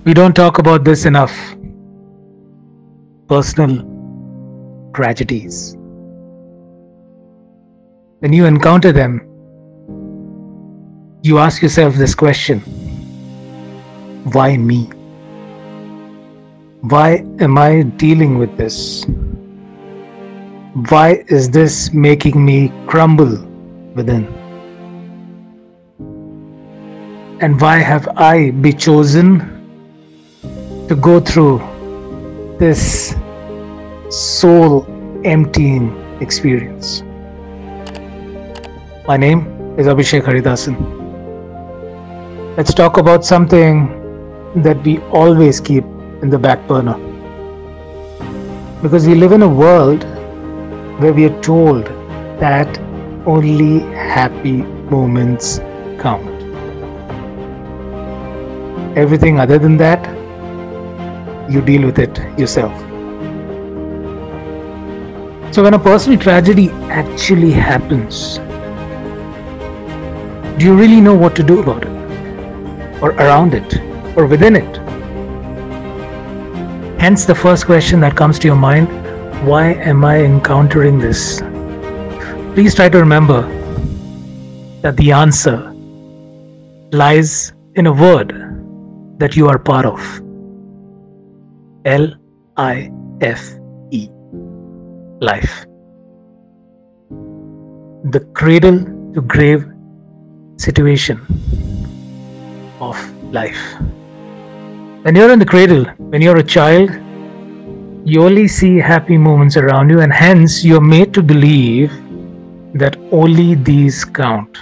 We don't talk about this enough. Personal tragedies. When you encounter them, you ask yourself this question: why me? Why am I dealing with this? Why is this making me crumble within? And why have I been chosen to go through this soul emptying experience? My name is Abhishek Haridasan. Let's talk about something that we always keep in the back burner. Because we live in a world where we are told that only happy moments count. Everything other than that, you deal with it yourself. So when a personal tragedy actually happens, do you really know what to do about it? Or around it? Or within it? Hence the first question that comes to your mind: why am I encountering this? Please try to remember that the answer lies in a word that you are part of. L-I-F-E. Life. The cradle to grave situation of life. When you're in the cradle, when you're a child, you only see happy moments around you, and hence you're made to believe that only these count.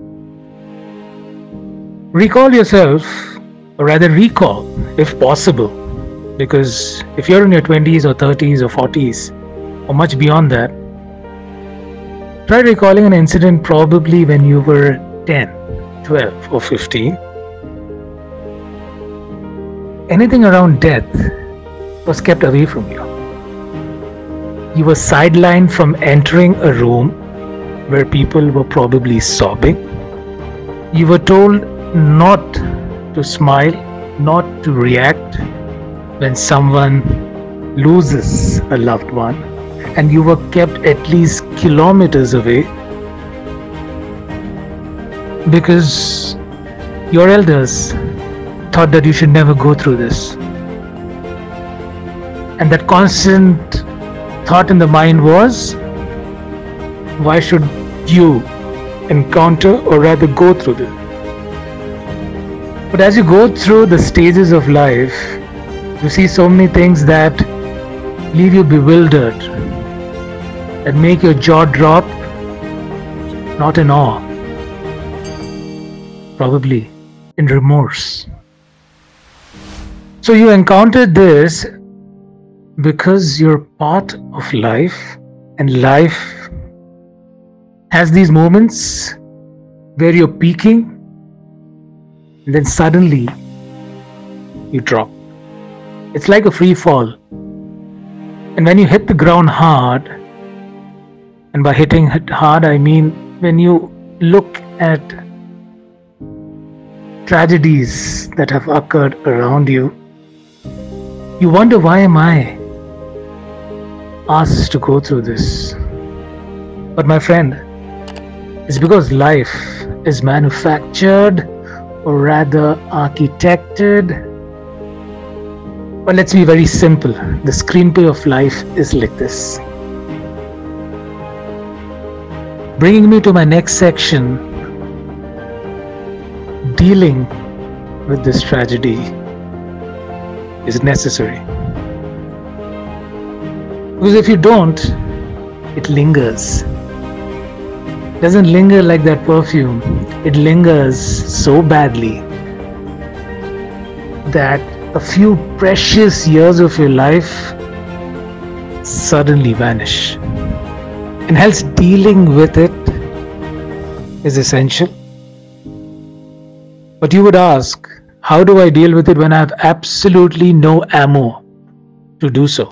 Recall yourself, or rather recall if possible, because if you're in your 20s or 30s or 40s or much beyond that, try recalling an incident probably when you were 10, 12 or 15. Anything around death was kept away from you. You were sidelined from entering a room where people were probably sobbing. You were told not to smile, not to react when someone loses a loved one, and you were kept at least kilometers away because your elders thought that you should never go through this. And that constant thought in the mind was, why should you encounter or rather go through this? But as you go through the stages of life, you see so many things that leave you bewildered, that make your jaw drop, not in awe, probably in remorse. So you encountered this because you're part of life, and life has these moments where you're peaking and then suddenly you drop. It's like a free fall. And when you hit the ground hard, and by hitting it hard I mean when you look at tragedies that have occurred around you, you wonder, why am I asked to go through this? But my friend, it's because life is manufactured, or rather architected. But let's be very simple. The screenplay of life is like this. Bringing me to my next section, dealing with this tragedy is necessary. Because if you don't, it lingers. It doesn't linger like that perfume. It lingers so badly that a few precious years of your life suddenly vanish. And hence dealing with it is essential. But you would ask, how do I deal with it when I have absolutely no ammo to do so?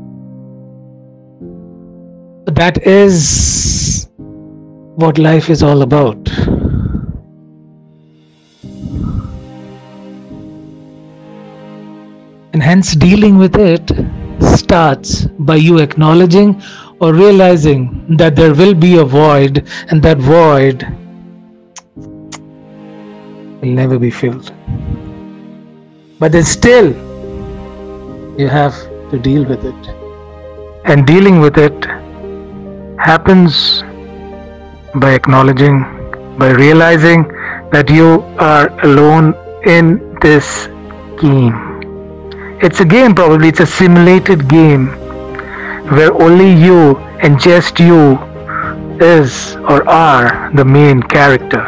That is what life is all about. And hence, dealing with it starts by you acknowledging or realizing that there will be a void, and that void will never be filled. But then still, you have to deal with it. And dealing with it happens by acknowledging, by realizing that you are alone in this game. It's a game, probably it's a simulated game where only you and just you is or are the main character.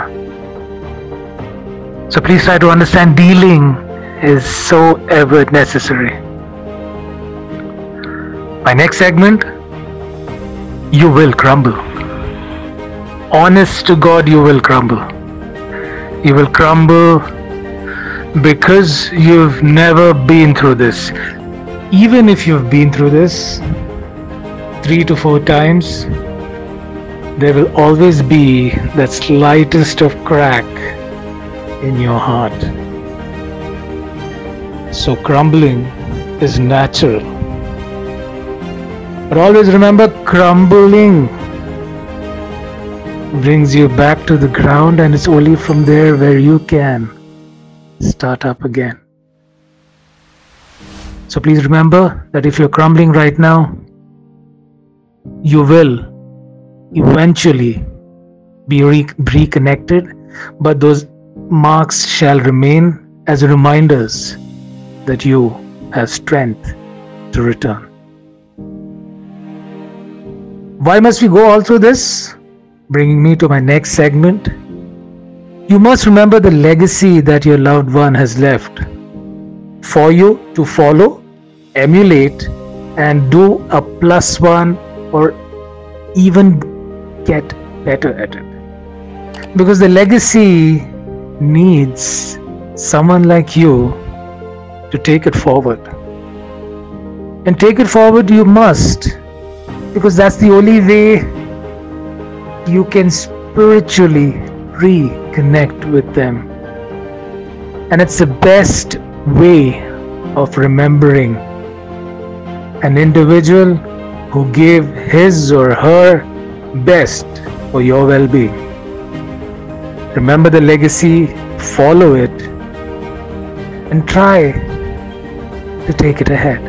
So please try to understand dealing is so ever necessary. My next segment, you will crumble. Honest to God, you will crumble. You will crumble because you've never been through this. Even if you've been through this 3 to 4 times, there will always be that slightest of crack in your heart. So crumbling is natural. But always remember, crumbling brings you back to the ground, and it's only from there where you can start up again. So please remember that if you're crumbling right now, you will eventually be reconnected, but those marks shall remain as reminders that you have strength to return. Why must we go all through this? Bringing me to my next segment. You must remember the legacy that your loved one has left for you to follow, emulate, and do a +1 or even get better at it. Because the legacy needs someone like you to take it forward. And take it forward you must, because that's the only way you can spiritually reconnect with them. And it's the best way of remembering an individual who gave his or her best for your well-being. Remember the legacy, follow it, and try to take it ahead.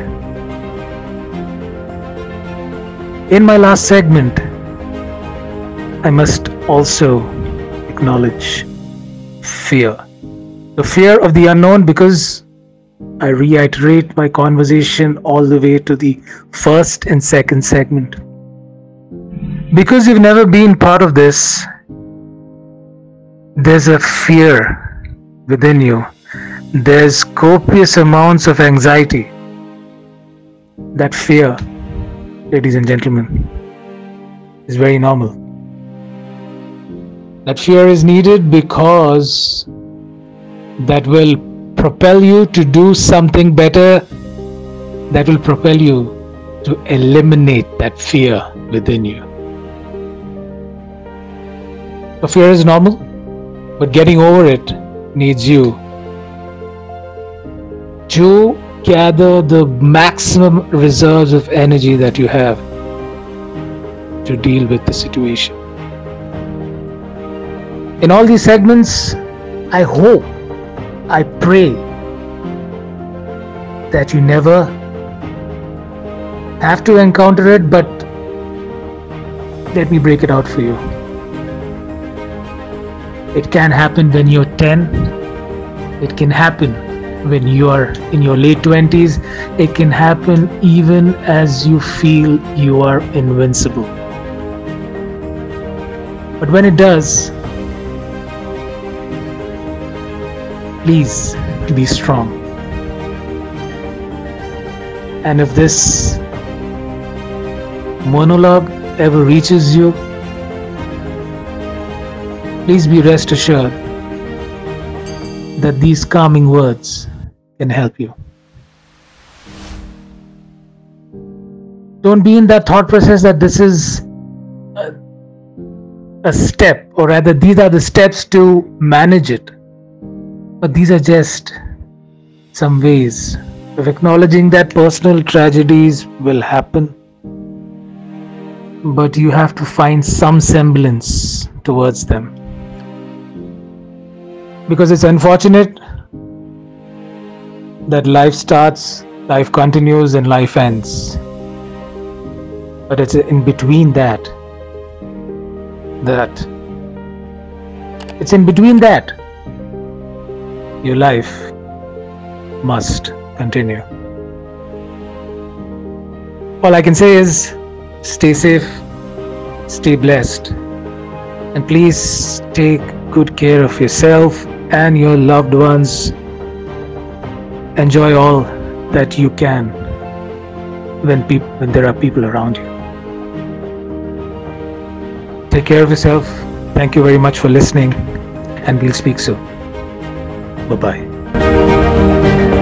In my last segment, I must also acknowledge fear. The fear of the unknown, because I reiterate my conversation all the way to the first and second segment. Because you've never been part of this, there's a fear within you. There's copious amounts of anxiety. That fear, ladies and gentlemen, is very normal. That fear is needed because that will propel you to do something better, that will propel you to eliminate that fear within you. The fear is normal, but getting over it needs you to gather the maximum reserves of energy that you have to deal with the situation. In all these segments, I hope, I pray that you never have to encounter it, but let me break it out for you. It can happen when you're 10. It can happen when you are in your late 20s. It can happen even as you feel you are invincible. But when it does, please be strong. And if this monologue ever reaches you, please be rest assured that these calming words can help you. Don't be in that thought process that this is a step, or rather these are the steps to manage it. But these are just some ways of acknowledging that personal tragedies will happen, but you have to find some semblance towards them. Because it's unfortunate that life starts, life continues, and life ends. But it's in between that it's in between that your life must continue. All I can say is stay safe, stay blessed, and please take good care of yourself and your loved ones. Enjoy all that you can when there are people around you. Take care of yourself. Thank you very much for listening, and we'll speak soon. Bye-bye.